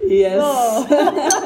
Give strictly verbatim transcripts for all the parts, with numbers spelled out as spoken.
Yes. So.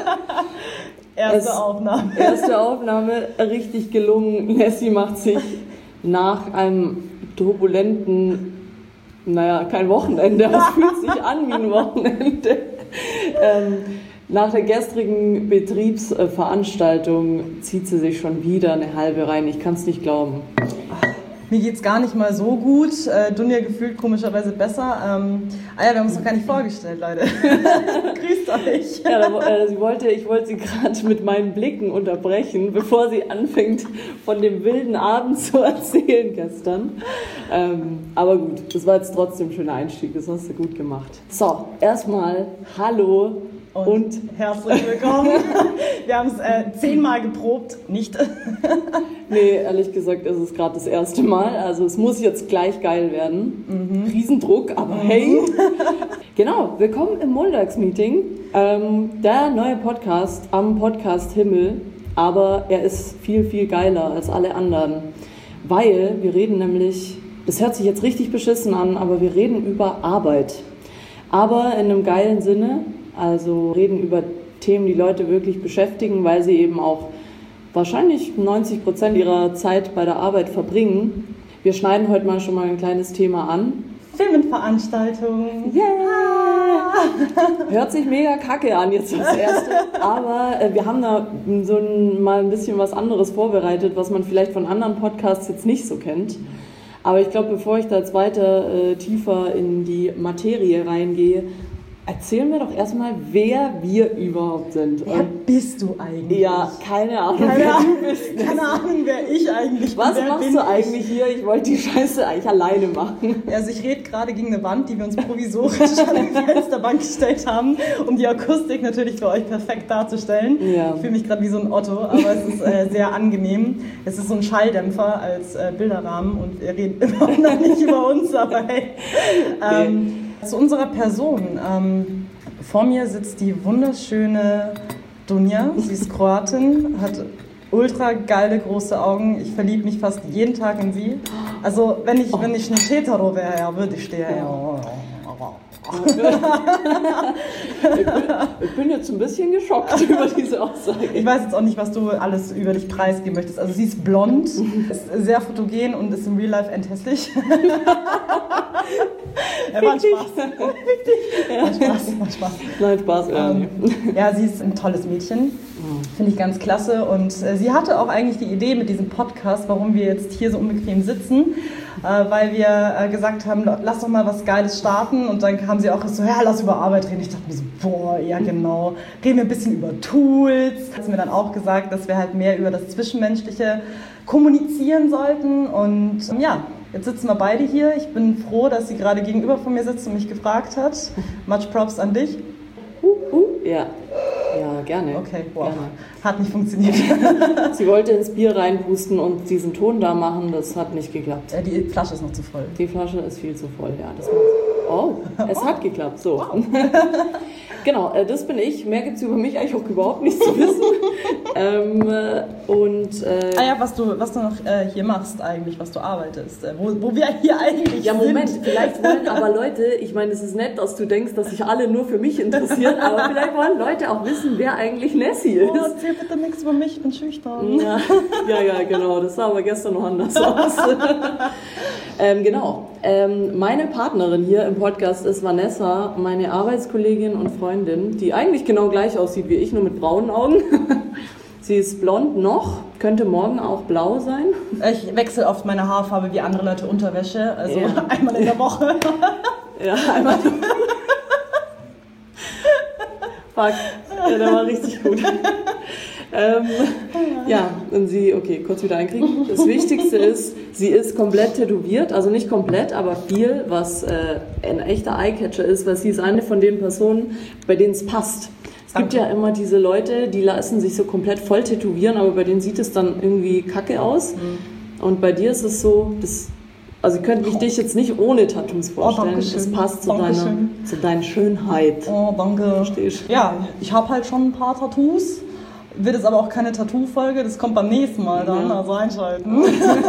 Erste es, Aufnahme. Erste Aufnahme, richtig gelungen. Nessie macht sich nach einem turbulenten, naja, kein Wochenende, aber es fühlt sich an wie ein Wochenende. ähm, nach der gestrigen Betriebsveranstaltung zieht sie sich schon wieder eine halbe rein. Ich kann es nicht glauben. Mir geht's gar nicht mal so gut. Äh, Dunja gefühlt komischerweise besser. Ähm, ah ja, wir haben uns noch gar nicht vorgestellt, Leute. Grüßt euch. Ja, da, äh, sie wollte, ich wollte sie gerade mit meinen Blicken unterbrechen, bevor sie anfängt, von dem wilden Abend zu erzählen gestern. Ähm, aber gut, das war jetzt trotzdem ein schöner Einstieg. Das hast du gut gemacht. So, erstmal hallo. Und, und herzlich willkommen. Wir haben es äh, zehnmal geprobt, nicht? Nee, ehrlich gesagt ist es gerade das erste Mal. Also es muss jetzt gleich geil werden. Mhm. Riesendruck, aber mhm. hey. Genau, willkommen im Montagsmeeting. Ähm, der neue Podcast am Podcast Himmel. Aber er ist viel, viel geiler als alle anderen. Weil wir reden nämlich, das hört sich jetzt richtig beschissen an, aber wir reden über Arbeit. Aber in einem geilen Sinne. Also reden über Themen, die Leute wirklich beschäftigen, weil sie eben auch wahrscheinlich neunzig Prozent ihrer Zeit bei der Arbeit verbringen. Wir schneiden heute mal schon mal ein kleines Thema an. Firmenveranstaltung. Yeah! Hört sich mega kacke an jetzt das erste. Aber äh, wir haben da so ein, mal ein bisschen was anderes vorbereitet, was man vielleicht von anderen Podcasts jetzt nicht so kennt. Aber ich glaube, bevor ich da jetzt weiter äh, tiefer in die Materie reingehe, erzählen wir doch erstmal, wer wir überhaupt sind. Wer Und bist du eigentlich? Ja, keine Ahnung, keine wer Ahnung, du bist. Keine Ahnung, wer ich eigentlich bin. Was wer machst du eigentlich hier? Ich wollte die Scheiße eigentlich alleine machen. Also ich rede gerade gegen eine Wand, die wir uns provisorisch an die Fensterbank gestellt haben, um die Akustik natürlich für euch perfekt darzustellen. Ja. Ich fühle mich gerade wie so ein Otto, aber es ist äh, sehr angenehm. Es ist so ein Schalldämpfer als äh, Bilderrahmen und wir reden immer noch nicht über uns, aber hey. Ähm, okay. Zu unserer Person. Ähm, vor mir sitzt die wunderschöne Dunja. Sie ist Kroatin, hat ultra geile große Augen. Ich verliebe mich fast jeden Tag in sie. Also wenn ich, oh. wenn ich eine Hetero wäre, ja, würde ich der ja. Ich bin, ich bin jetzt ein bisschen geschockt über diese Aussage. Ich weiß jetzt auch nicht, was du alles über dich preisgeben möchtest. Also sie ist blond, ist sehr fotogen und ist im Real Life endhässlich. Ja, war Spaß. Ja. War Spaß, war Spaß. Nein, Spaß. Ja, ähm, ja, sie ist ein tolles Mädchen. Finde ich ganz klasse. Und äh, sie hatte auch eigentlich die Idee mit diesem Podcast, warum wir jetzt hier so unbequem sitzen. Äh, weil wir äh, gesagt haben, lass doch mal was Geiles starten. Und dann kam sie auch so, ja, lass über Arbeit reden. Ich dachte mir so, boah, ja genau. Reden wir ein bisschen über Tools. Hat sie mir dann auch gesagt, dass wir halt mehr über das Zwischenmenschliche kommunizieren sollten. Und ähm, ja, jetzt sitzen wir beide hier. Ich bin froh, dass sie gerade gegenüber von mir sitzt und mich gefragt hat. Much Props an dich. Uh, uh. Ja. Ja, gerne. Okay, wow. Gerne. Hat nicht funktioniert. Sie wollte ins Bier reinpusten und diesen Ton da machen, das hat nicht geklappt. Äh, die Flasche ist noch zu voll. Die Flasche ist viel zu voll, ja. Das oh, es hat geklappt, so. Wow. Genau, äh, das bin ich. Mehr gibt es über mich eigentlich auch überhaupt nicht zu wissen. ähm, und, äh, ah ja, was du, was du noch äh, hier machst eigentlich, was du arbeitest, äh, wo, wo wir hier eigentlich ja, sind. Ja, Moment, vielleicht wollen aber Leute, ich meine, es ist nett, dass du denkst, dass sich alle nur für mich interessieren, aber vielleicht wollen Leute auch wissen, wer eigentlich Nessie ist. Oh, erzähl bitte nichts über mich, ich bin schüchtern. Ja, ja, ja, genau, das sah aber gestern noch anders aus. ähm, genau, ähm, meine Partnerin hier im Podcast ist Vanessa, meine Arbeitskollegin und Freundin, die eigentlich genau gleich aussieht wie ich, nur mit braunen Augen. Sie ist blond noch, könnte morgen auch blau sein. Ich wechsle oft meine Haarfarbe wie andere Leute Unterwäsche, also ja. einmal in der Woche. Ja, einmal in der Woche. Fuck, ja, der war richtig gut. ähm, ja, und sie, okay, kurz wieder einkriegen. Das Wichtigste ist, sie ist komplett tätowiert, also nicht komplett, aber viel, was äh, ein echter Eyecatcher ist, weil sie ist eine von den Personen, bei denen es passt. Es gibt ja immer diese Leute, die lassen sich so komplett voll tätowieren, aber bei denen sieht es dann irgendwie kacke aus. Mhm. Und bei dir ist es so, das, also könnte ich dich jetzt nicht ohne Tattoos vorstellen. Oh, das passt zu deiner, zu deiner Schönheit. Oh, danke. Verstehst du? Ja, ich habe halt schon ein paar Tattoos. wird es aber auch keine Tattoo-Folge, das kommt beim nächsten Mal dann, ja. Also einschalten.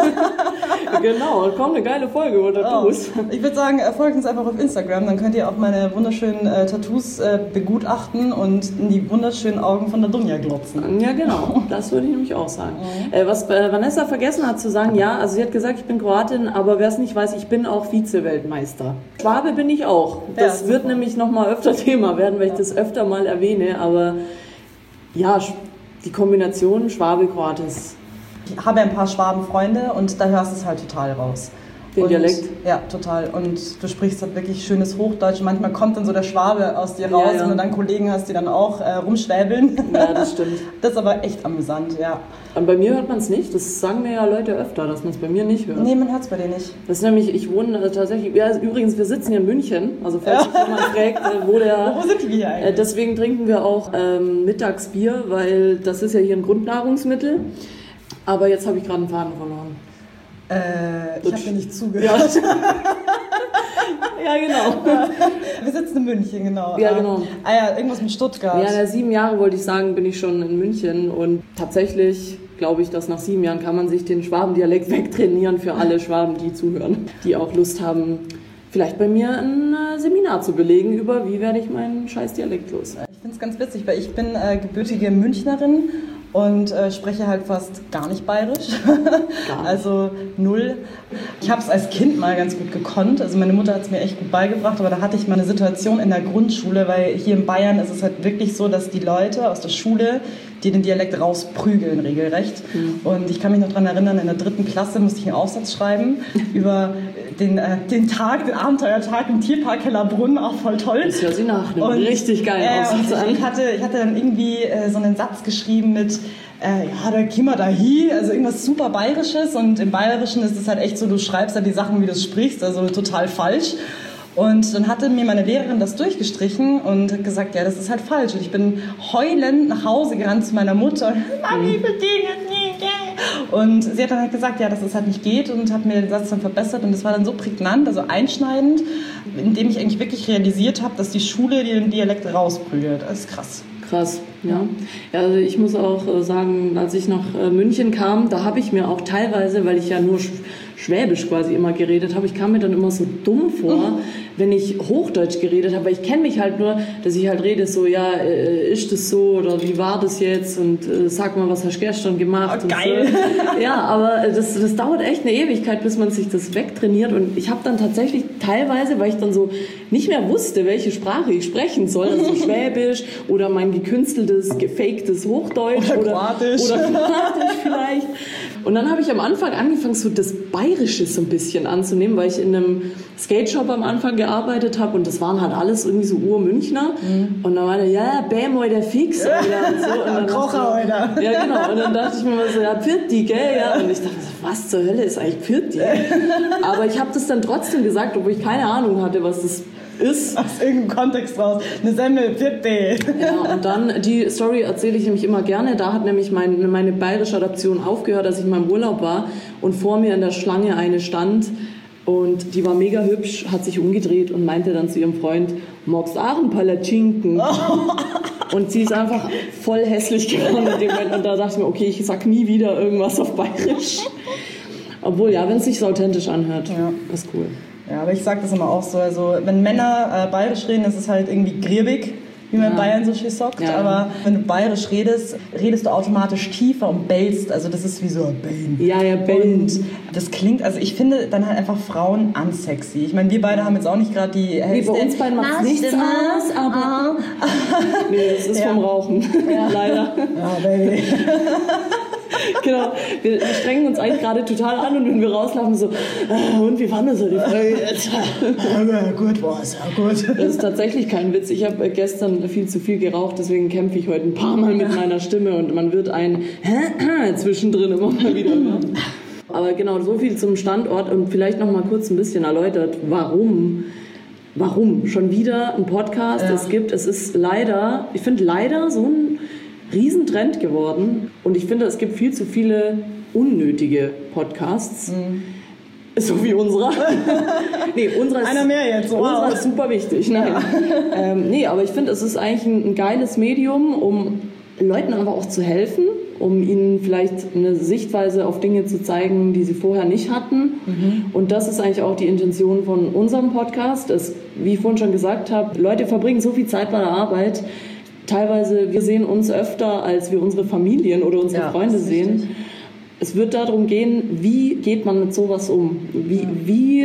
Genau, da kommt eine geile Folge über Tattoos. Oh. Ich würde sagen, folgt uns einfach auf Instagram, dann könnt ihr auch meine wunderschönen äh, Tattoos äh, begutachten und in die wunderschönen Augen von der Dunja glotzen. Ja, genau, das würde ich nämlich auch sagen. Mhm. Äh, was äh, Vanessa vergessen hat zu sagen, ja, also sie hat gesagt, ich bin Kroatin, aber wer es nicht weiß, ich bin auch Vize-Weltmeister. Schwabe bin ich auch. Das ja, wird nämlich nochmal öfter Thema werden, weil ich das öfter mal erwähne, aber ja, die Kombination Schwabe-Kroat ist... Ich habe ein paar Schwabenfreunde und da hörst du es halt total raus. Den und, Dialekt? Ja, total. Und du sprichst halt wirklich schönes Hochdeutsch. Manchmal kommt dann so der Schwabe aus dir raus, ja, ja. Und dann Kollegen hast, die dann auch äh, rumschwäbeln. Ja, das stimmt. Das ist aber echt amüsant, ja. Und bei mir hört man es nicht. Das sagen mir ja Leute öfter, dass man es bei mir nicht hört. Nee, man hört es bei dir nicht. Das ist nämlich, ich wohne äh, tatsächlich, ja, übrigens, wir sitzen hier in München. Also falls sich jemand fragt, äh, wo der... Wo sind wir hier eigentlich? Äh, deswegen trinken wir auch ähm, Mittagsbier, weil das ist ja hier ein Grundnahrungsmittel. Aber jetzt habe ich gerade einen Faden verloren. Äh, ich habe dir nicht zugehört. Ja, genau. Wir sitzen in München, genau. Ja, genau. Ah ja, irgendwas mit Stuttgart. Ja, nach sieben Jahre wollte ich sagen, bin ich schon in München. Und tatsächlich glaube ich, dass nach sieben Jahren kann man sich den Schwabendialekt wegtrainieren für alle Schwaben, die zuhören, die auch Lust haben, vielleicht bei mir ein Seminar zu belegen über, wie werde ich meinen scheiß Dialekt los. Ich finde es ganz witzig, weil ich bin äh, gebürtige Münchnerin und äh, spreche halt fast gar nicht bayerisch, gar nicht. Also null. Ich habe es als Kind mal ganz gut gekonnt, also meine Mutter hat es mir echt gut beigebracht, aber da hatte ich mal eine Situation in der Grundschule, weil hier in Bayern ist es halt wirklich so, dass die Leute aus der Schule die den Dialekt rausprügeln, regelrecht. Mhm. Und ich kann mich noch daran erinnern, in der dritten Klasse musste ich einen Aufsatz schreiben über den, äh, den Tag, den Abenteuertag im Tierpark Hellerbrunn, auch voll toll. Das hört sich nach einem richtig geilen äh, Aufsatz an. Ich hatte, ich hatte dann irgendwie äh, so einen Satz geschrieben mit Äh, ja, da käme da hi, also irgendwas super Bayerisches, und im Bayerischen ist es halt echt so, du schreibst halt die Sachen, wie du es sprichst, also total falsch. Und dann hatte mir meine Lehrerin das durchgestrichen und hat gesagt, ja, das ist halt falsch. Und ich bin heulend nach Hause gerannt zu meiner Mutter. Mami, ich verstehe das nicht. Und sie hat dann halt gesagt, ja, dass es halt nicht geht, und hat mir den Satz dann verbessert. Und das war dann so prägnant, also einschneidend, indem ich eigentlich wirklich realisiert habe, dass die Schule den Dialekt rausprügelt. Das ist krass. Krass, ja. Ja, also ich muss auch sagen, als ich nach München kam, da habe ich mir auch teilweise, weil ich ja nur Schwäbisch quasi immer geredet habe, ich kam mir dann immer so dumm vor, mhm. wenn ich Hochdeutsch geredet habe, weil ich kenne mich halt nur, dass ich halt rede so, ja, äh, ist das so oder wie war das jetzt und äh, sag mal, was hast du gestern gemacht? Oh, geil! So. Ja, aber das, das dauert echt eine Ewigkeit, bis man sich das wegtrainiert, und ich habe dann tatsächlich teilweise, weil ich dann so nicht mehr wusste, welche Sprache ich sprechen soll, also Schwäbisch oder mein gekünsteltes, gefaktes Hochdeutsch oder Kroatisch oder, oder Kroatisch vielleicht. Und dann habe ich am Anfang angefangen, so das Bayerische so ein bisschen anzunehmen, weil ich in einem Skate-Shop am Anfang gearbeitet habe, und das waren halt alles irgendwie so Ur-Münchner. Mhm. Und dann war der, ja, bäm, heute fix, Alter, und so. Und dann Kocher, heute. Ja, genau. Und dann dachte ich mir mal so, ja, Pirti, gell, ja. Und ich dachte so, was zur Hölle ist eigentlich Pirti? Aber ich habe das dann trotzdem gesagt, obwohl ich keine Ahnung hatte, was das ist. Aus irgendeinem Kontext raus. Eine Semmel, Pirti. Ja, und dann, die Story erzähle ich nämlich immer gerne. Da hat nämlich mein, meine bayerische Adaption aufgehört, als ich mal im Urlaub war und vor mir in der Schlange eine stand. Und die war mega hübsch, hat sich umgedreht und meinte dann zu ihrem Freund, magst du auch ein Palatschinken? Oh. Und sie ist einfach voll hässlich geworden in dem Moment. Und da dachte ich mir, okay, ich sag nie wieder irgendwas auf Bayerisch. Obwohl, ja, wenn es sich so authentisch anhört, ja. Ist cool. Ja, aber ich sag das immer auch so, also wenn Männer äh, bayerisch reden, ist es halt irgendwie griebig, wie man ja. in Bayern so schön sagt, ja. Aber wenn du bayerisch redest, redest du automatisch tiefer und bellst, also das ist wie so ein Bellen. Ja, ja, Bellen. Und das klingt, also ich finde dann halt einfach Frauen unsexy. Ich meine, wir beide haben jetzt auch nicht gerade die hellste... Nee, bei uns beiden macht nichts aus, aber... Oh. Nee, das ist ja. vom Rauchen, ja. Leider. Ja, Baby. Genau, wir, wir strengen uns eigentlich gerade total an, und wenn wir rauslaufen, so, äh, und wie war das so die Folge jetzt? Ja, gut war's, ja gut. Das ist tatsächlich kein Witz. Ich habe gestern viel zu viel geraucht, deswegen kämpfe ich heute ein paar Mal mit meiner Stimme, und man wird ein zwischendrin immer mal wieder hören. Aber genau, so viel zum Standort, und vielleicht noch mal kurz ein bisschen erläutert, warum. Warum? Schon wieder ein Podcast, ja. Es gibt, es ist leider, ich finde leider so ein Riesentrend geworden, und ich finde, es gibt viel zu viele unnötige Podcasts, mhm. so wie unserer. Nee, unserer ist, einer mehr jetzt, wow. Unserer ist super wichtig. Nein. Ja. Ähm, nee, aber ich finde, es ist eigentlich ein, ein geiles Medium, um Leuten aber auch zu helfen, um ihnen vielleicht eine Sichtweise auf Dinge zu zeigen, die sie vorher nicht hatten. Mhm. Und das ist eigentlich auch die Intention von unserem Podcast. Es, wie ich vorhin schon gesagt habe, Leute verbringen so viel Zeit bei der Arbeit. Teilweise, wir sehen uns öfter, als wir unsere Familien oder unsere ja, Freunde sehen. Richtig. Es wird darum gehen, wie geht man mit sowas um? Wie, ja. wie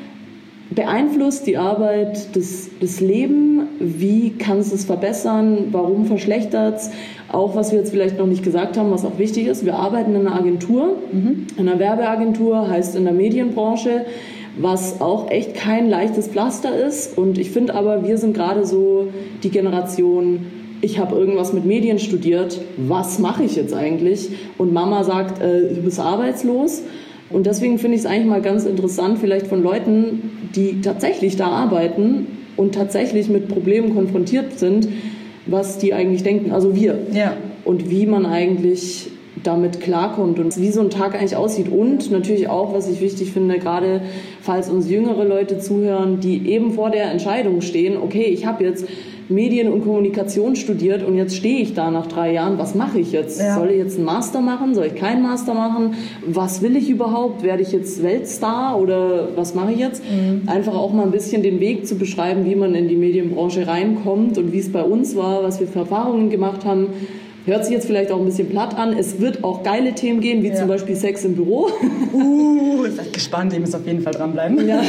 beeinflusst die Arbeit das, das Leben? Wie kann es es verbessern? Warum verschlechtert es? Auch was wir jetzt vielleicht noch nicht gesagt haben, was auch wichtig ist, wir arbeiten in einer Agentur, mhm. in einer Werbeagentur, heißt in der Medienbranche, was auch echt kein leichtes Pflaster ist. Und ich finde aber, wir sind gerade so die Generation, ich habe irgendwas mit Medien studiert, was mache ich jetzt eigentlich? Und Mama sagt, äh, du bist arbeitslos. Und deswegen finde ich es eigentlich mal ganz interessant, vielleicht von Leuten, die tatsächlich da arbeiten und tatsächlich mit Problemen konfrontiert sind, was die eigentlich denken, also wir. Ja. Und wie man eigentlich damit klarkommt und wie so ein Tag eigentlich aussieht. Und natürlich auch, was ich wichtig finde, gerade falls uns jüngere Leute zuhören, die eben vor der Entscheidung stehen, okay, ich habe jetzt Medien und Kommunikation studiert und jetzt stehe ich da nach drei Jahren, was mache ich jetzt? Ja. Soll ich jetzt einen Master machen? Soll ich keinen Master machen? Was will ich überhaupt? Werde ich jetzt Weltstar oder was mache ich jetzt? Mhm. Einfach auch mal ein bisschen den Weg zu beschreiben, wie man in die Medienbranche reinkommt und wie es bei uns war, was wir für Erfahrungen gemacht haben. Hört sich jetzt vielleicht auch ein bisschen platt an. Es wird auch geile Themen gehen, wie ja. zum Beispiel Sex im Büro. Uh, seid gespannt, ihr müsst auf jeden Fall dranbleiben. Ja.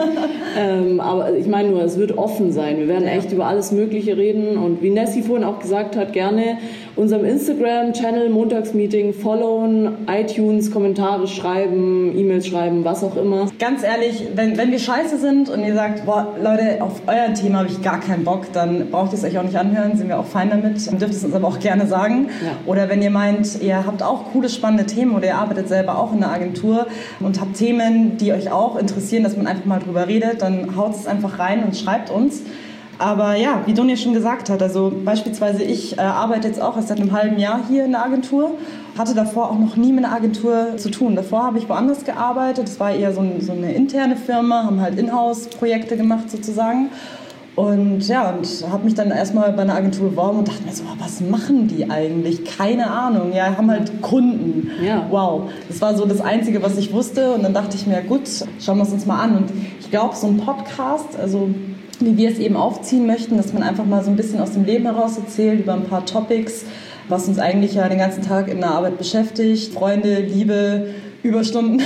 ähm, aber ich meine nur, es wird offen sein. Wir werden ja. echt über alles Mögliche reden. Und wie Nessie vorhin auch gesagt hat, gerne unserem Instagram-Channel Montagsmeeting followen, iTunes, Kommentare schreiben, E-Mails schreiben, was auch immer. Ganz ehrlich, wenn, wenn wir scheiße sind und ihr sagt, boah, Leute, auf euer Thema habe ich gar keinen Bock, dann braucht ihr es euch auch nicht anhören, sind wir auch fein damit. Dann dürft ihr es uns aber auch gerne sagen. Ja. Oder wenn ihr meint, ihr habt auch coole, spannende Themen oder ihr arbeitet selber auch in einer Agentur und habt Themen, die euch auch interessieren, dass man einfach mal drüber redet, dann haut es einfach rein und schreibt uns. Aber ja, wie Dunja schon gesagt hat, also beispielsweise ich äh, arbeite jetzt auch erst seit einem halben Jahr hier in der Agentur, hatte davor auch noch nie mit einer Agentur zu tun. Davor habe ich woanders gearbeitet, das war eher so, ein, so eine interne Firma, haben halt Inhouse-Projekte gemacht sozusagen. Und ja, und habe mich dann erstmal bei einer Agentur beworben und dachte mir so, was machen die eigentlich? Keine Ahnung. Ja, haben halt Kunden. Ja. Wow. Das war so das Einzige, was ich wusste. Und dann dachte ich mir, gut, schauen wir es uns mal an. Und ich glaube, so ein Podcast, also wie wir es eben aufziehen möchten, dass man einfach mal so ein bisschen aus dem Leben heraus erzählt, über ein paar Topics, was uns eigentlich ja den ganzen Tag in der Arbeit beschäftigt. Freunde, Liebe, Überstunden,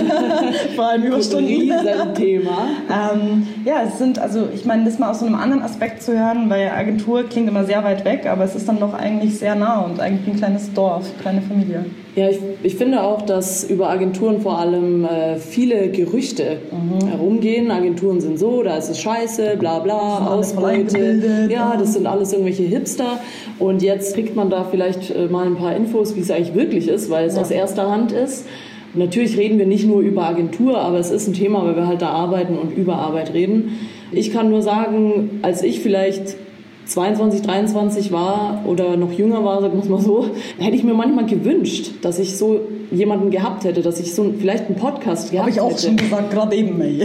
vor allem Überstunden. Riesen Thema. ähm, ja, es sind, also ich meine, das mal aus so einem anderen Aspekt zu hören, weil Agentur klingt immer sehr weit weg, aber es ist dann doch eigentlich sehr nah und eigentlich ein kleines Dorf, kleine Familie. Ja, ich, ich finde auch, dass über Agenturen vor allem äh, viele Gerüchte mhm. herumgehen. Agenturen sind so, da ist es scheiße, bla bla, Ausbeute. Ja, das sind alles irgendwelche Hipster. Und jetzt kriegt man da vielleicht äh, mal ein paar Infos, wie es eigentlich wirklich ist, weil es ja. aus erster Hand ist. Natürlich reden wir nicht nur über Agentur, aber es ist ein Thema, weil wir halt da arbeiten und über Arbeit reden. Ich kann nur sagen, als ich vielleicht zweiundzwanzig, dreiundzwanzig war oder noch jünger war, sagen wir es mal so, hätte ich mir manchmal gewünscht, dass ich so jemanden gehabt hätte, dass ich so vielleicht einen Podcast gehabt hätte. Habe ich auch hätte. schon gesagt, gerade eben. Ey.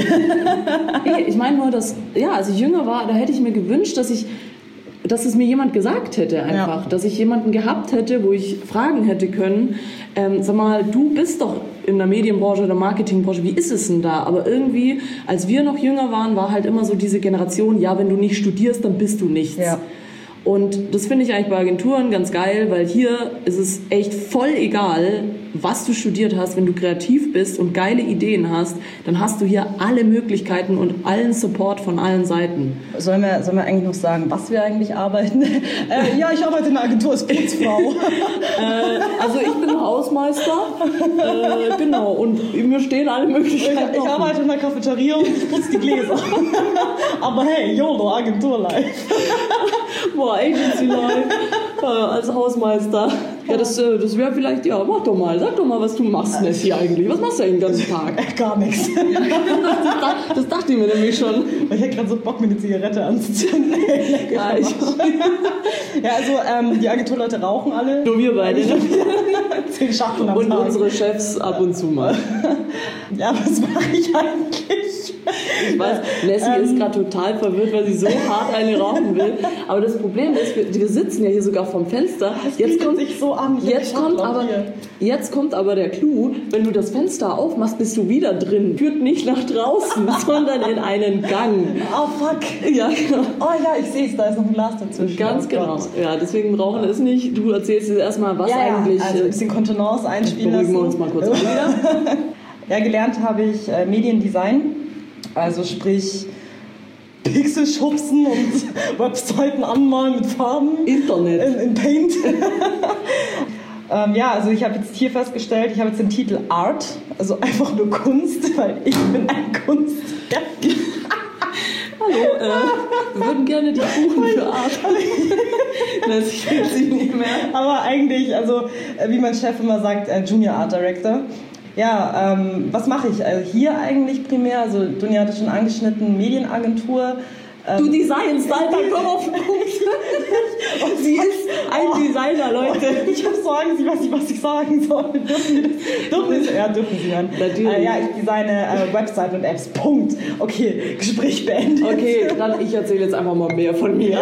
Ich meine nur, dass, ja, als ich jünger war, da hätte ich mir gewünscht, dass ich dass es mir jemand gesagt hätte einfach, ja. dass ich jemanden gehabt hätte, wo ich fragen hätte können, ähm, sag mal, du bist doch in der Medienbranche oder Marketingbranche, wie ist es denn da? Aber irgendwie, als wir noch jünger waren, war halt immer so diese Generation, ja, wenn du nicht studierst, dann bist du nichts. Ja. Und das finde ich eigentlich bei Agenturen ganz geil, weil hier ist es echt voll egal, was du studiert hast. Wenn du kreativ bist und geile Ideen hast, dann hast du hier alle Möglichkeiten und allen Support von allen Seiten. Sollen wir, sollen wir eigentlich noch sagen, was wir eigentlich arbeiten? äh, ja, ich arbeite in einer Agentur als Putzfrau. äh, also ich bin Hausmeister, äh, genau, und mir stehen alle Möglichkeiten. Ich, ich arbeite in einer Cafeteria und ich putze die Gläser. Aber hey, YOLO, Agentur live. Boah, Agency Life äh, als Hausmeister. Ja, das, das wäre vielleicht, ja, mach doch mal, sag doch mal, was du machst, Nessie, eigentlich. Was machst du eigentlich den ganzen Tag? Gar nichts. Das, das dachte ich mir nämlich schon. Ich hätte gerade so Bock, mir eine Zigarette anzuzünden. Ja, ich ja, also ähm, die Agenturleute rauchen alle. Nur wir beide. Zehn Schachteln am Und Tag. unsere Chefs ab und zu mal. Ja, was mache ich eigentlich? Ich weiß, Nessie ähm, ist gerade total verwirrt, weil sie so hart eine rauchen will. Aber das Problem ist, wir, wir sitzen ja hier sogar vorm Fenster. Das jetzt kommt sich so an. Jetzt kommt, aber, jetzt kommt aber der Clou, wenn du das Fenster aufmachst, bist du wieder drin. Führt nicht nach draußen, sondern in einen Gang. Oh fuck. Ja, genau. Oh ja, ich sehe es, da ist noch ein Glas dazwischen. Ganz oh genau. Ja, deswegen rauchen ist nicht. Du erzählst jetzt erstmal, was ja, eigentlich... Ja, also ein bisschen Kontenance einspielen lassen. Beruhigen wir uns mal kurz an wieder. Ja, gelernt habe ich äh, Mediendesign. Also sprich Pixel schubsen und Webseiten anmalen mit Farben. Internet. In, in Paint. ähm, ja, also ich habe jetzt hier festgestellt, ich habe jetzt den Titel Art, also einfach nur Kunst, weil ich bin ein Kunst. Ja. Hallo, äh, wir würden gerne die Kuchen für Art. Das spielt sie nicht mehr. Aber eigentlich, also wie mein Chef immer sagt, äh, Junior Art Director. Ja, ähm, was mache ich? Also hier eigentlich primär, also Dunja hatte schon angeschnitten, Medienagentur. Ähm, du designst, Alter, komm auf den Punkt. Und sie ist ein oh, Designer, Leute. Oh, ich habe so Angst, ich weiß nicht, was ich sagen soll. Dürfen Sie das? Dürfen Sie, ja, dürfen Sie hören. Natürlich. Äh, ja, ich designe äh, Website und Apps, Punkt. Okay, Gespräch beendet. Okay, dann ich erzähle jetzt einfach mal mehr von mir.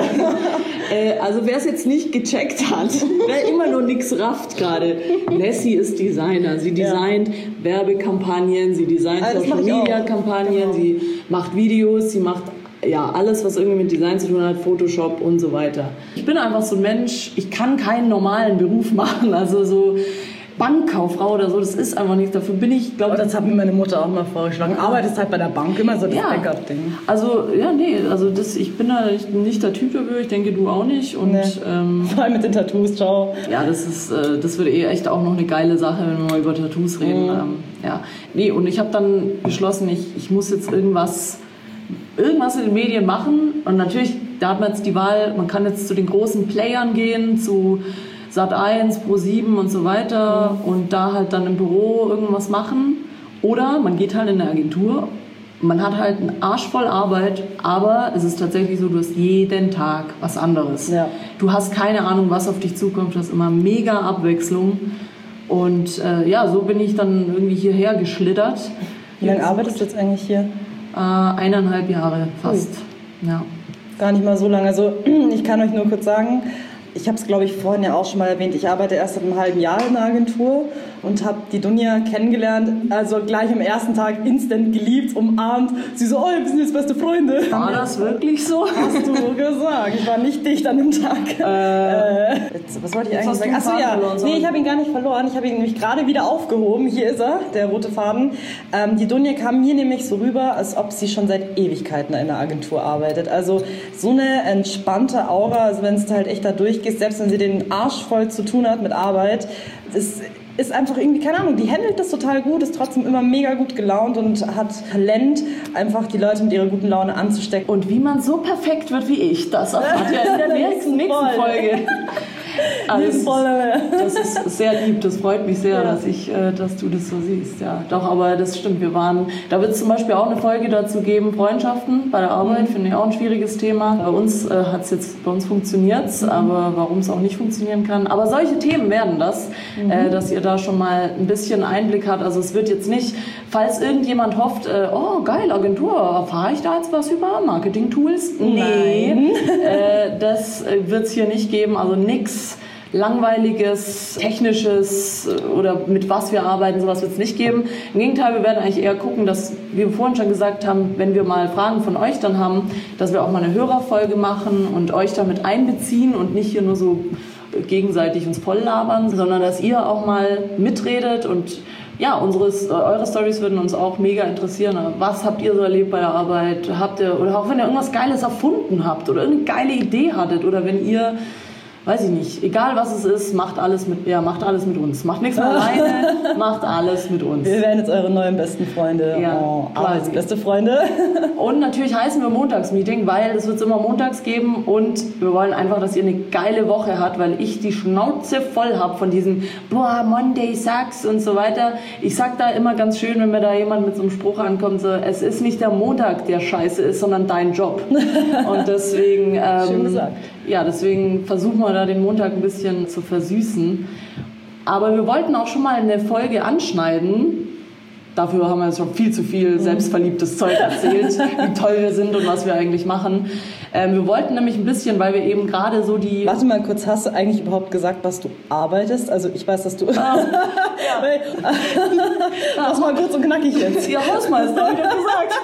äh, also wer es jetzt nicht gecheckt hat, wer immer nur nichts rafft gerade, Nessie ist Designer. Sie designt ja. Werbekampagnen, sie designt also Social-Media-Kampagnen, genau. Sie macht Videos, sie macht ja, alles, was irgendwie mit Design zu tun hat, Photoshop und so weiter. Ich bin einfach so ein Mensch, ich kann keinen normalen Beruf machen, also so Bankkauffrau oder so, das ist einfach nichts. Dafür bin ich, glaube ich... Das hat mir meine Mutter auch mal vorgeschlagen. Arbeitest halt bei der Bank, immer so das ja. Backup-Ding. Also, ja, nee, also das, ich bin da nicht der Typ dafür, ich denke, du auch nicht. Und, nee. ähm, vor allem mit den Tattoos, ciao. Ja, das ist, äh, das wird eh echt auch noch eine geile Sache, wenn wir mal über Tattoos reden. Mhm. Ähm, ja, nee, und ich habe dann beschlossen, ich, ich muss jetzt irgendwas... irgendwas in den Medien machen und natürlich, da hat man jetzt die Wahl, man kann jetzt zu den großen Playern gehen, zu Sat eins, Pro sieben und so weiter und da halt dann im Büro irgendwas machen oder man geht halt in eine Agentur, man hat halt einen Arsch voll Arbeit, aber es ist tatsächlich so, du hast jeden Tag was anderes. Ja. Du hast keine Ahnung, was auf dich zukommt, du hast immer mega Abwechslung und äh, ja, so bin ich dann irgendwie hierher geschlittert. Wie lange arbeitest du jetzt eigentlich hier? Äh, eineinhalb Jahre fast. Ui. Ja. Gar nicht mal so lange. Also ich kann euch nur kurz sagen, ich habe es glaube ich vorhin ja auch schon mal erwähnt, ich arbeite erst seit einem halben Jahr in einer Agentur und habe die Dunja kennengelernt, also gleich am ersten Tag instant geliebt, umarmt. Sie so, oh, wir sind jetzt beste Freunde. War das wirklich so? Hast du gesagt. Ich war nicht dicht an dem Tag. Äh, jetzt, was wollte ich eigentlich sagen? Achso, ja. Nee, ich habe ihn gar nicht verloren. Ich habe ihn nämlich gerade wieder aufgehoben. Hier ist er, der rote Faden. Ähm, die Dunja kam mir nämlich so rüber, als ob sie schon seit Ewigkeiten in der Agentur arbeitet. Also so eine entspannte Aura, also wenn es halt echt da durchgeht, selbst wenn sie den Arsch voll zu tun hat mit Arbeit, das ist einfach irgendwie, keine Ahnung, die handelt das total gut, ist trotzdem immer mega gut gelaunt und hat Talent, einfach die Leute mit ihrer guten Laune anzustecken. Und wie man so perfekt wird wie ich, das erfahrt ihr in der nächsten, nächsten Folge. Also, das ist sehr lieb, das freut mich sehr, ja. dass, ich, dass du das so siehst. Ja, doch, aber das stimmt, wir waren, da wird es zum Beispiel auch eine Folge dazu geben, Freundschaften bei der Arbeit, mhm. finde ich auch ein schwieriges Thema. Bei uns äh, hat es jetzt, bei uns funktioniert es, mhm. aber warum es auch nicht funktionieren kann. Aber solche Themen werden das, mhm. äh, dass ihr da schon mal ein bisschen Einblick habt. Also es wird jetzt nicht, falls irgendjemand hofft, äh, oh geil, Agentur, erfahre ich da jetzt was über Marketing-Tools? Nee, äh, das wird es hier nicht geben, also nix langweiliges, technisches oder mit was wir arbeiten, sowas wird es nicht geben. Im Gegenteil, wir werden eigentlich eher gucken, dass, wie wir vorhin schon gesagt haben, wenn wir mal Fragen von euch dann haben, dass wir auch mal eine Hörerfolge machen und euch damit einbeziehen und nicht hier nur so gegenseitig uns voll labern, sondern dass ihr auch mal mitredet und ja, unsere, eure Storys würden uns auch mega interessieren. Was habt ihr so erlebt bei der Arbeit? Habt ihr, oder auch wenn ihr irgendwas Geiles erfunden habt oder irgendeine geile Idee hattet oder wenn ihr weiß ich nicht, egal was es ist, macht alles mit, ja, macht alles mit uns. Macht nichts mehr alleine, macht alles mit uns. Wir werden jetzt eure neuen besten Freunde. Ja, oh, beste Freunde. Und natürlich heißen wir Montagsmeeting, weil es wird es immer montags geben und wir wollen einfach, dass ihr eine geile Woche habt, weil ich die Schnauze voll habe von diesem boah, Monday sucks und so weiter. Ich sag da immer ganz schön, wenn mir da jemand mit so einem Spruch ankommt, so, es ist nicht der Montag, der scheiße ist, sondern dein Job. Und deswegen, ähm, schön gesagt. Ja, deswegen versuchen wir da den Montag ein bisschen zu versüßen. Aber wir wollten auch schon mal eine Folge anschneiden. Dafür haben wir jetzt schon viel zu viel selbstverliebtes Zeug erzählt, wie toll wir sind und was wir eigentlich machen. Ähm, wir wollten nämlich ein bisschen, weil wir eben gerade so die... Warte mal kurz, hast du eigentlich überhaupt gesagt, was du arbeitest? Also ich weiß, dass du... Ah, ja. weil, lass mal kurz und knackig jetzt. Ja, Hausmeister, hab ich ja gesagt.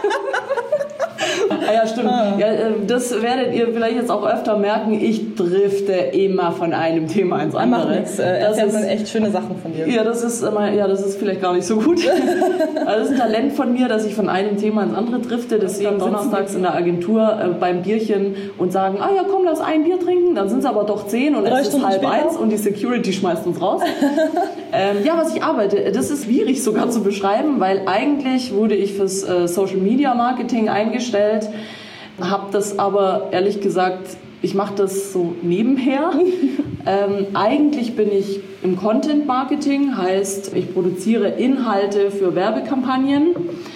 Ah, ja, stimmt. Ah. Ja, das werdet ihr vielleicht jetzt auch öfter merken. Ich drifte immer von einem Thema ins andere. Macht nichts. Das sind echt schöne Sachen von dir. Ja, das ist immer, ja, das ist vielleicht gar nicht so gut. Also das ist ein Talent von mir, dass ich von einem Thema ins andere drifte. Deswegen donnerstags in der Agentur äh, beim Bierchen und sagen, ah ja, komm, lass ein Bier trinken. Dann sind es aber doch zehn und es ist halb eins und die Security schmeißt uns raus. ähm, ja, was ich arbeite, das ist schwierig sogar zu beschreiben, weil eigentlich wurde ich fürs äh, Social Media Marketing eingestellt, habe das aber ehrlich gesagt, ich mache das so nebenher. ähm, eigentlich bin ich im Content Marketing, heißt, ich produziere Inhalte für Werbekampagnen,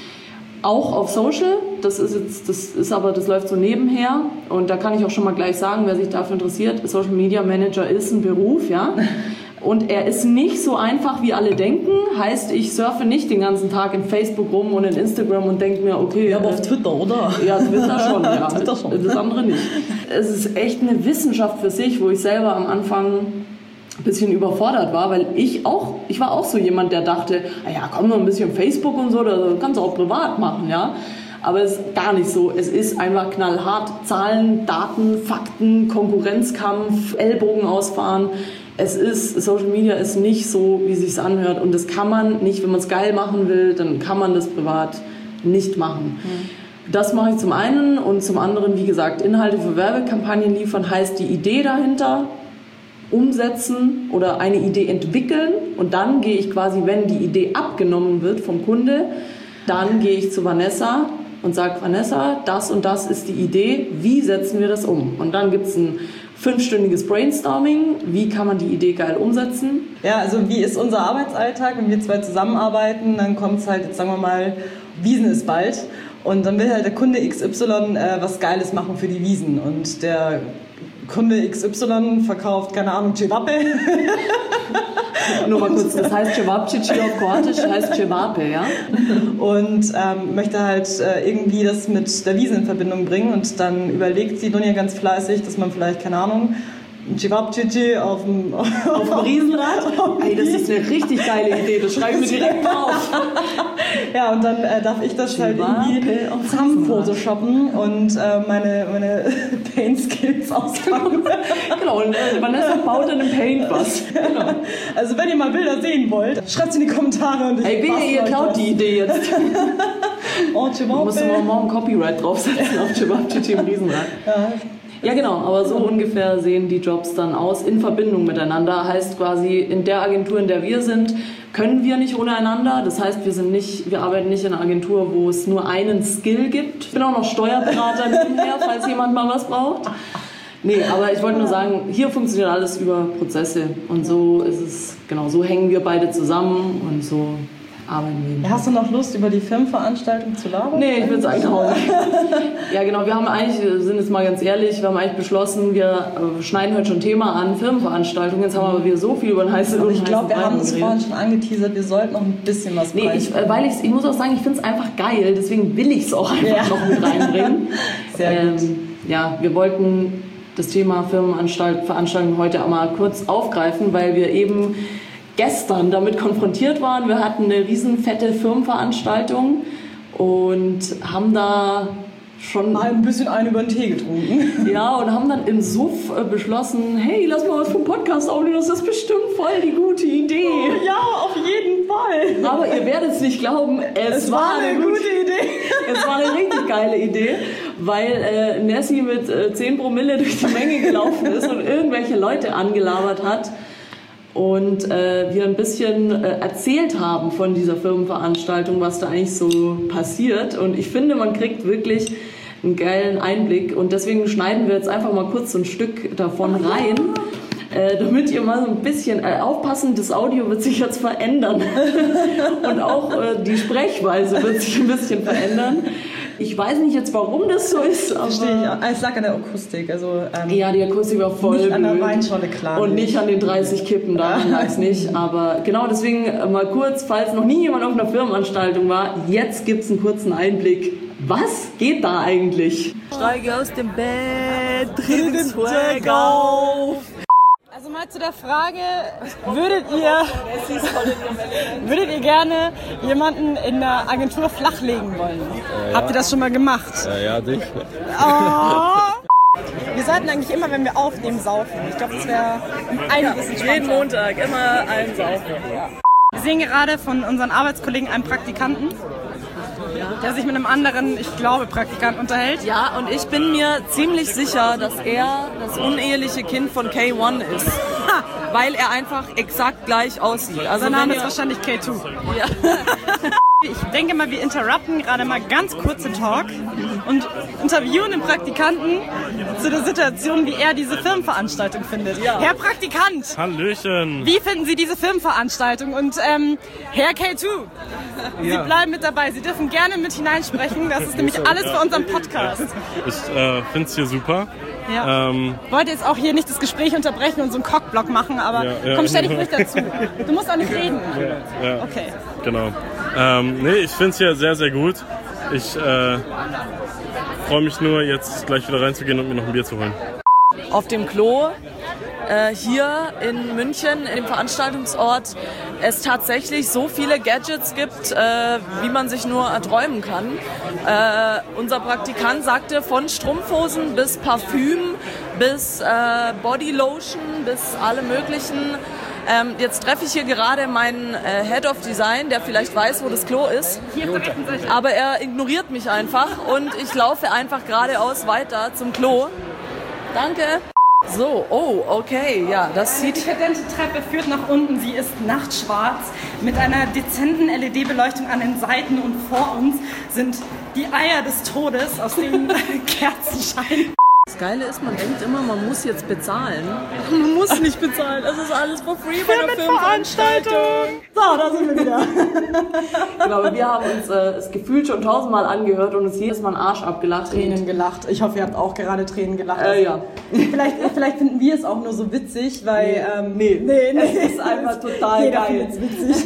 auch auf Social. Das ist jetzt, das ist aber, das läuft so nebenher. Und da kann ich auch schon mal gleich sagen, wer sich dafür interessiert, Social Media Manager ist ein Beruf, ja. Und er ist nicht so einfach, wie alle denken. Heißt, ich surfe nicht den ganzen Tag in Facebook rum und in Instagram und denke mir, okay... Ja, aber auf Twitter, oder? Ja, Twitter schon, ja. Twitter schon. Das andere nicht. Es ist echt eine Wissenschaft für sich, wo ich selber am Anfang ein bisschen überfordert war, weil ich auch, ich war auch so jemand, der dachte, ja, komm noch ein bisschen Facebook und so, das kannst du auch privat machen, ja. Aber es ist gar nicht so. Es ist einfach knallhart. Zahlen, Daten, Fakten, Konkurrenzkampf, Ellbogen ausfahren. Es ist, Social Media ist nicht so, wie es sich anhört. Und das kann man nicht, wenn man es geil machen will, dann kann man das privat nicht machen. Mhm. Das mache ich zum einen. Und zum anderen, wie gesagt, Inhalte für Werbekampagnen liefern heißt die Idee dahinter umsetzen oder eine Idee entwickeln. Und dann gehe ich quasi, wenn die Idee abgenommen wird vom Kunde, dann gehe ich zu Vanessa und sage, Vanessa, das und das ist die Idee, wie setzen wir das um? Und dann gibt es ein fünfstündiges Brainstorming, wie kann man die Idee geil umsetzen? Ja, also wie ist unser Arbeitsalltag, wenn wir zwei zusammenarbeiten, dann kommt es halt, jetzt sagen wir mal, Wiesen ist bald und dann will halt der Kunde X Y äh, was Geiles machen für die Wiesen und der Kunde X Y verkauft, keine Ahnung, Cevape. Nur mal kurz, das heißt Cevapcici auf Kroatisch, heißt Cevape, ja? Und ähm, möchte halt äh, irgendwie das mit der Wiese in Verbindung bringen und dann überlegt sie Dunja ganz fleißig, dass man vielleicht, keine Ahnung, ein Cevapcici auf dem, auf dem Riesenrad. Ey, das ist eine richtig geile Idee, das schreibe ich mir direkt mal auf. Ja, und dann äh, darf ich das halt irgendwie zusammen photoshoppen und äh, meine, meine Paint-Skills auspacken. Genau, und äh, Vanessa baut dann im Paint was. Genau. Also wenn ihr mal Bilder sehen wollt, schreibt es in die Kommentare. Und ich Ey, wehe, ihr klaut die Idee jetzt. Oh, Cevape. Musst du mal morgen Copyright draufsetzen auf Cevapcici im Riesenrad. Ja. Ja, genau, aber so ungefähr sehen die Jobs dann aus in Verbindung miteinander. Heißt quasi, in der Agentur, in der wir sind, können wir nicht ohne einander. Das heißt, wir sind nicht, wir arbeiten nicht in einer Agentur, wo es nur einen Skill gibt. Ich bin auch noch Steuerberater nebenher, falls jemand mal was braucht. Nee, aber ich wollte nur sagen, hier funktioniert alles über Prozesse. Und so ist es, genau, so hängen wir beide zusammen und so arbeiten wir. Hast du noch Lust, über die Firmenveranstaltung zu labern? Nee, ich will es eigentlich auch nicht. Ja, genau, wir haben eigentlich, wir sind jetzt mal ganz ehrlich, wir haben eigentlich beschlossen, wir schneiden heute schon Thema an, Firmenveranstaltungen. Jetzt haben wir aber wieder so viel über den heißen Aber ich glaube, wir haben es vorhin schon angeteasert, wir sollten noch ein bisschen was Nee, ich, weil ich, ich muss auch sagen, ich finde es einfach geil, deswegen will ich es auch einfach ja. noch mit reinbringen. Sehr ähm, gut. Ja, wir wollten das Thema Firmenveranstaltung heute einmal kurz aufgreifen, weil wir eben gestern damit konfrontiert waren. Wir hatten eine riesen fette Firmenveranstaltung und haben da schon mal ein bisschen einen über den Tee getrunken. Ja, und haben dann im Suff beschlossen, hey, lass mal was vom Podcast aufnehmen, das ist bestimmt voll die gute Idee. Oh, ja, auf jeden Fall. Aber ihr werdet es nicht glauben, es, es war, war eine gute Idee. Es war eine richtig geile Idee. weil äh, Nessie mit äh, zehn Promille durch die Menge gelaufen ist und irgendwelche Leute angelabert hat. Und äh, wir ein bisschen äh, erzählt haben von dieser Firmenveranstaltung, was da eigentlich so passiert. Und ich finde, man kriegt wirklich einen geilen Einblick. Und deswegen schneiden wir jetzt einfach mal kurz so ein Stück davon rein, äh, damit ihr mal so ein bisschen äh, aufpassen, das Audio wird sich jetzt verändern. Und auch äh, die Sprechweise wird sich ein bisschen verändern. Ich weiß nicht jetzt, warum das so ist, aber... Verstehe ich. Es lag an der Akustik. Also, ähm, ja, die Akustik war voll nicht an der blöd. Weinschorle, klar. Und nicht an den dreißig Kippen, daran lag es nicht. Aber genau deswegen mal kurz, falls noch nie jemand auf einer Firmenanstaltung war, jetzt gibt es einen kurzen Einblick. Was geht da eigentlich? Steige aus dem Bett, dreh den Swag auf. Also mal zu der Frage, würdet ihr, würdet ihr gerne jemanden in der Agentur flachlegen wollen? Äh, Habt ihr das schon mal gemacht? Äh, ja, dich. Oh. Wir sollten eigentlich immer, wenn wir aufnehmen, saufen. Ich glaube, das wäre einiges entspannter. Jeden Montag immer einen Saufen. Wir sehen gerade von unseren Arbeitskollegen einen Praktikanten, der sich mit einem anderen, ich glaube, Praktikanten unterhält. Ja, und ich bin mir ziemlich sicher, dass er das uneheliche Kind von K eins ist. Weil er einfach exakt gleich aussieht. Also Sein Name wenn ist wahrscheinlich K zwei. Ja. Ich denke mal, wir interrupten gerade mal ganz kurz den Talk und interviewen den Praktikanten zu der Situation, wie er diese Firmenveranstaltung findet. Ja. Herr Praktikant, Hallöchen. wie finden Sie diese Firmenveranstaltung? Und ähm, Herr K zwei, Sie Ja. bleiben mit dabei. Sie dürfen gerne mit hineinsprechen. Das ist nämlich alles für unseren Podcast. Ich äh, finde es hier super. Ja. Ähm, Ich wollte jetzt auch hier nicht das Gespräch unterbrechen und so einen Cockblock machen, aber Ja, ja. komm, stell dich ruhig dazu. Du musst auch nicht reden. ja, Okay. genau. Ähm, nee, ich finde es hier sehr, sehr gut. Ich äh, freue mich nur, jetzt gleich wieder reinzugehen und mir noch ein Bier zu holen. Auf dem Klo äh, hier in München, in dem Veranstaltungsort, es tatsächlich so viele Gadgets gibt, äh, wie man sich nur erträumen kann. Äh, unser Praktikant sagte, von Strumpfhosen bis Parfüm, bis äh, Bodylotion, bis alle möglichen. Ähm, jetzt treffe ich hier gerade meinen äh, Head of Design, der vielleicht weiß, wo das Klo ist. Aber er ignoriert mich einfach und ich laufe einfach geradeaus weiter zum Klo. Danke. So, oh, okay, ja, das Die sieht... dekadente Treppe führt nach unten. Sie ist nachtschwarz mit einer dezenten L E D-Beleuchtung an den Seiten und vor uns sind die Eier des Todes, aus denen Kerzen scheinen. Das Geile ist, man denkt immer, man muss jetzt bezahlen. Man muss nicht bezahlen, es ist alles for free bei der Filmveranstaltung. So, da sind wir wieder. Genau, wir haben uns äh, das Gefühl schon tausendmal angehört und uns jedes Mal einen Arsch abgelacht. Tränen gelacht. Ich hoffe, ihr habt auch gerade Tränen gelacht. Äh, ja. Vielleicht, vielleicht finden wir es auch nur so witzig, weil... Nee, ähm, nee. nee, nee. Es ist einfach total Jeder geil. findet's witzig.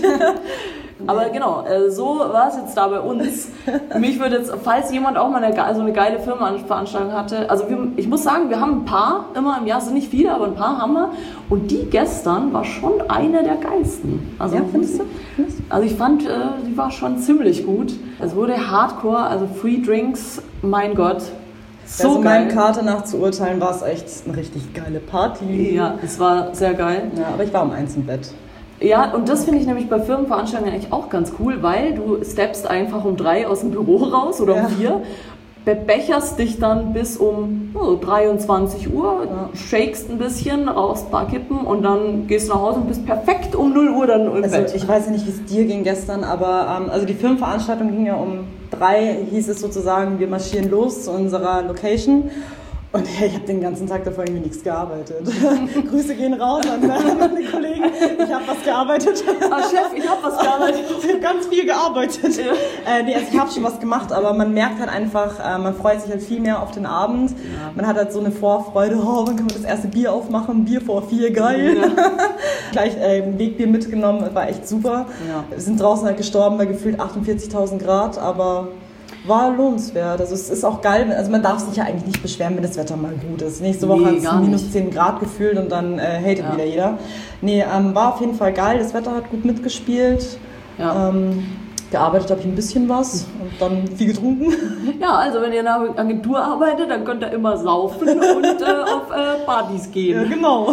Aber genau, äh, so war es jetzt da bei uns. Mich würde jetzt, falls jemand auch mal eine, ge- also eine geile Firmenveranstaltung hatte, also wir, ich muss sagen, wir haben ein paar immer im Jahr, es sind nicht viele, aber ein paar haben wir. Und die gestern war schon eine der geilsten. Also, Ja, findest du? Also ich fand, äh, die war schon ziemlich gut. Es wurde Hardcore, also Free Drinks, mein Gott. So also geil. meinem Karte nach zu urteilen, war es echt eine richtig geile Party. Ja, es war sehr geil. Ja, aber ich war um eins im Bett. Ja, und das finde ich nämlich bei Firmenveranstaltungen eigentlich auch ganz cool, weil du steppst einfach um drei aus dem Büro raus oder um Ja. vier, bebecherst dich dann bis um oh, dreiundzwanzig Uhr, Ja. shakest ein bisschen, rauchst ein paar Kippen und dann gehst du nach Hause und bist perfekt um null Uhr dann im Also Bett. ich weiß ja nicht, wie es dir ging gestern, aber ähm, also die Firmenveranstaltung ging ja um drei, hieß es sozusagen, wir marschieren los zu unserer Location. Und ich habe den ganzen Tag davor irgendwie nichts gearbeitet. Grüße gehen raus an meine Kollegen. Ich habe was gearbeitet. Ah, Chef, ich habe was gearbeitet. Ich habe ganz viel gearbeitet. Ja. Äh, nee, also ich habe schon was gemacht, aber man merkt halt einfach, äh, man freut sich halt viel mehr auf den Abend. Ja. Man hat halt so eine Vorfreude, oh, wann kann man das erste Bier aufmachen? Bier vor vier, geil. Ja. Gleich äh, ein Wegbier mitgenommen, war echt super. Ja. Wir sind draußen halt gestorben bei gefühlt achtundvierzigtausend Grad, aber... war lohnenswert. Also es ist auch geil, also man darf sich ja eigentlich nicht beschweren, wenn das Wetter mal gut ist. Nächste Woche Nee, hat es minus zehn Grad gefühlt und dann äh, hatet Ja. wieder jeder. Nee, ähm, war auf jeden Fall geil, das Wetter hat gut mitgespielt. Ja. Ähm, gearbeitet habe ich ein bisschen was und dann viel getrunken. Ja, also wenn ihr in einer Agentur arbeitet, dann könnt ihr immer saufen und äh, auf äh, Partys gehen. Ja, genau.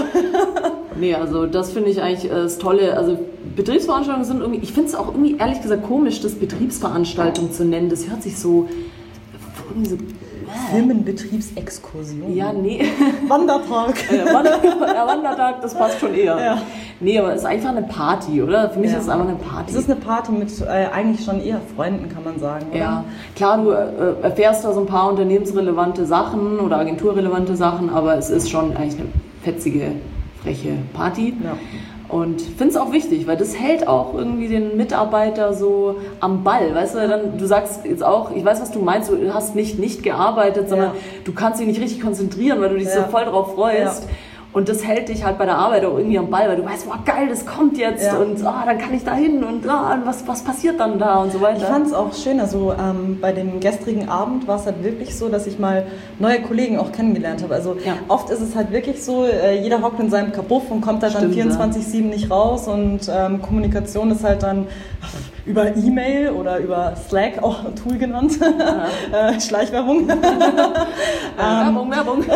Nee, also das finde ich eigentlich äh, das Tolle. Also Betriebsveranstaltungen sind irgendwie, ich finde es auch irgendwie ehrlich gesagt komisch, das Betriebsveranstaltung zu nennen. Das hört sich so, irgendwie so Firmenbetriebsexkursion. Ja, nee. Wandertag. Ja, Wander, ja, Wandertag, das passt schon eher. Ja. Nee, aber es ist einfach eine Party, oder? Für mich ja. ist es einfach eine Party. Es ist eine Party mit äh, eigentlich schon eher Freunden, kann man sagen, oder? Ja, klar, du äh, erfährst da so ein paar unternehmensrelevante Sachen oder agenturrelevante Sachen, aber es ist schon eigentlich eine fetzige, freche Party. Ja. Und ich finde es auch wichtig, weil das hält auch irgendwie den Mitarbeiter so am Ball. Weißt du, dann, du sagst jetzt auch, ich weiß, was du meinst, du hast nicht nicht gearbeitet, sondern ja. du kannst dich nicht richtig konzentrieren, weil du dich ja. so voll drauf freust. Ja. Und das hält dich halt bei der Arbeit auch irgendwie am Ball, weil du weißt, boah, geil, das kommt jetzt ja. und oh, dann kann ich da hin und oh, was, was passiert dann da und so weiter. Ich fand es auch schön, also ähm, bei dem gestrigen Abend war es halt wirklich so, dass ich mal neue Kollegen auch kennengelernt habe. Also ja. oft ist es halt wirklich so, äh, jeder hockt in seinem Kabuff und kommt halt dann vierundzwanzig sieben ja. nicht raus und ähm, Kommunikation ist halt dann über E-Mail oder über Slack, auch ein Tool genannt, ja. äh, Schleichwerbung. Werbung, Werbung.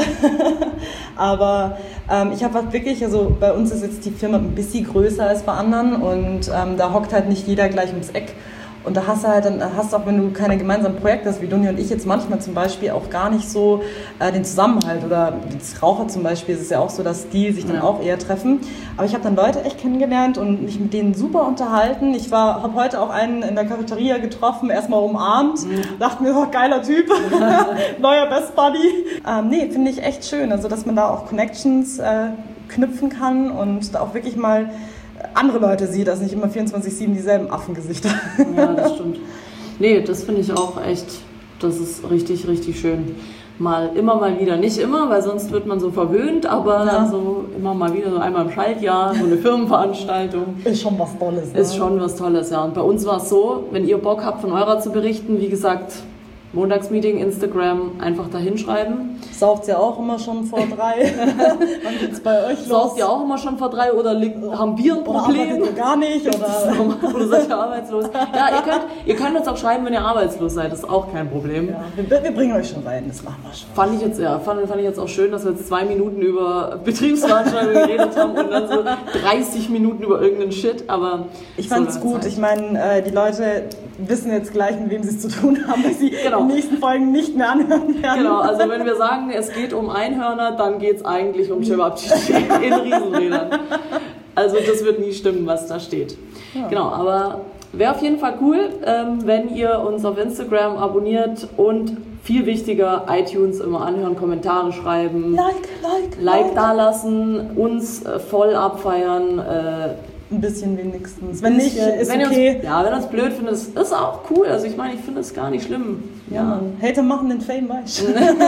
Aber ähm, ich habe halt wirklich, also bei uns ist jetzt die Firma ein bisschen größer als bei anderen und ähm, da hockt halt nicht jeder gleich ums Eck. Und da hast du halt, dann hast du auch, wenn du keine gemeinsamen Projekte hast, wie Dunja und ich jetzt manchmal zum Beispiel, auch gar nicht so äh, den Zusammenhalt. Oder als Raucher zum Beispiel ist es ja auch so, dass die sich dann ja. auch eher treffen. Aber ich habe dann Leute echt kennengelernt und mich mit denen super unterhalten. Ich habe heute auch einen in der Cafeteria getroffen, erstmal umarmt, mhm. dachte mir, oh, geiler Typ, neuer Best Buddy. Ähm, nee, finde ich echt schön, also dass man da auch Connections äh, knüpfen kann und da auch wirklich mal andere Leute sieht, dass nicht immer vierundzwanzig sieben dieselben Affengesichter. Ja, das stimmt. Nee, das finde ich auch echt, das ist richtig, richtig schön. Mal, immer mal wieder, nicht immer, weil sonst wird man so verwöhnt, aber ja. so immer mal wieder, so einmal im Schaltjahr, so eine Firmenveranstaltung. Ist schon was Tolles. Ne? Ist schon was Tolles, ja. Und bei uns war es so, wenn ihr Bock habt, von eurer zu berichten, wie gesagt, Montagsmeeting, Instagram, einfach da hinschreiben. Saugt ja auch immer schon vor drei. Wann geht's bei euch los? Saugt ja auch immer schon vor drei oder liegt, haben wir ein Problem? Oder arbeitet ihr gar nicht? Oder, oder seid ihr arbeitslos? Ja, ihr könnt, ihr könnt uns auch schreiben, wenn ihr arbeitslos seid, das ist auch kein Problem. Ja, wir, wir bringen euch schon rein, das machen wir schon. Fand ich jetzt, ja, fand, fand ich jetzt auch schön, dass wir jetzt zwei Minuten über Betriebsveranstaltungen geredet haben und dann so dreißig Minuten über irgendeinen Shit, aber... Ich fand es gut, ich meine, die Leute wissen jetzt gleich, mit wem sie es zu tun haben, dass sie genau. die nächsten Folgen nicht mehr anhören werden. Genau, also wenn wir sagen, es geht um Einhörner, dann geht es eigentlich um Cevapcici in Riesenrädern. Also das wird nie stimmen, was da steht. Ja. Genau, aber wäre auf jeden Fall cool, ähm, wenn ihr uns auf Instagram abonniert und viel wichtiger, iTunes immer anhören, Kommentare schreiben, Like, like, Like, like. da lassen, uns äh, voll abfeiern, äh, ein bisschen wenigstens. Wenn nicht, ist wenn okay. Uns, ja, wenn ihr es blöd findet, ist es auch cool. Also ich meine, ich finde es gar nicht schlimm. Ja, Mann. Hater machen den Fame weich.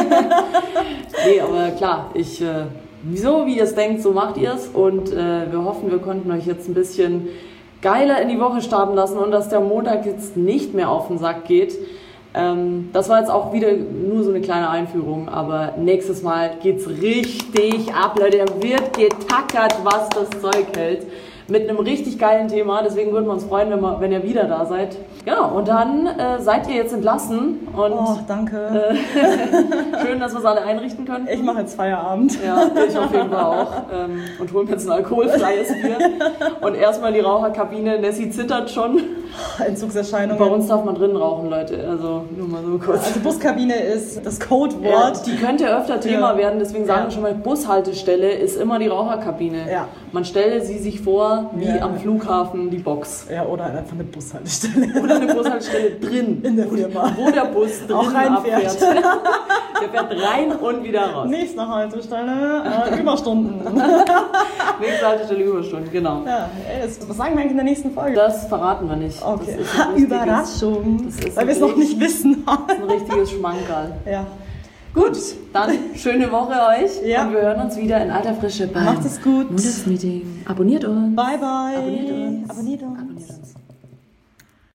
Nee, aber klar, ich, äh, so wie ihr es denkt, so macht ihr es. Und äh, wir hoffen, wir konnten euch jetzt ein bisschen geiler in die Woche starten lassen und dass der Montag jetzt nicht mehr auf den Sack geht. Ähm, das war jetzt auch wieder nur so eine kleine Einführung, aber nächstes Mal geht's richtig ab, Leute. Da wird getackert, was das Zeug hält. Mit einem richtig geilen Thema, deswegen würden wir uns freuen, wenn, wir, wenn ihr wieder da seid. Genau, und dann äh, seid ihr jetzt entlassen. Und, oh, danke. Äh, schön, dass wir es alle einrichten können. Ich mache jetzt Feierabend. Ja, ich auf jeden Fall auch. Ähm, und holen jetzt ein alkoholfreies Bier. Und erstmal die Raucherkabine. Nessie zittert schon. Entzugserscheinungen. Bei uns darf man drinnen rauchen, Leute. Also nur mal so kurz. Also Buskabine ist das Codewort. Ja, die könnte öfter Thema ja. werden, deswegen sagen ja. wir schon mal, Bushaltestelle ist immer die Raucherkabine. Ja. Man stelle sie sich vor, wie ja. am Flughafen die Box. Ja, oder einfach eine Bushaltestelle. Oder eine Bushaltestelle drin. In der Firma. Wo der Bus drin auch reinfährt. abfährt. Der fährt rein und wieder raus. Nächste Haltestelle, äh, Überstunden. Nächste Haltestelle, Überstunden, genau. Ja, ey, das, was sagen wir eigentlich in der nächsten Folge? Das verraten wir nicht. Okay. Ha, Überraschung. Das ist weil wir es noch nicht wissen. Das ist ein richtiges Schmankerl. Ja. Gut, dann schöne Woche euch. Ja. Und wir hören uns wieder in alter Frische beim Macht es gut. Montagsmeeting. Abonniert uns. Bye, bye. Abonniert uns. Abonniert uns. Abonniert uns.